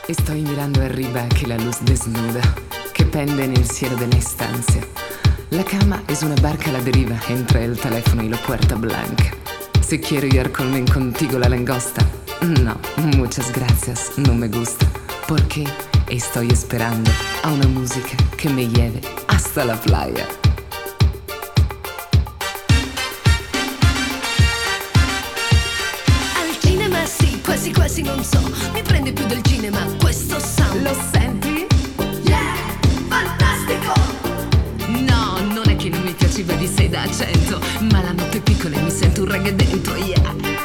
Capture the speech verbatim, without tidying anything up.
Estoy mirando arriba que la luz desnuda que pende en el cielo de la estancia. La cama es una barca a la deriva entre el teléfono y la puerta blanca. Si quiero ir comer contigo la langosta, no, muchas gracias, no me gusta, porque estoy esperando a una música que me lleve hasta la playa. Al cinema sì, quasi quasi non so, mi prende più del cinema questo sound. Lo senti? Yeah, fantastico! No, non è che non mi piaceva di sei da cento, ma la notte piccola e mi sento un reggae dentro, yeah.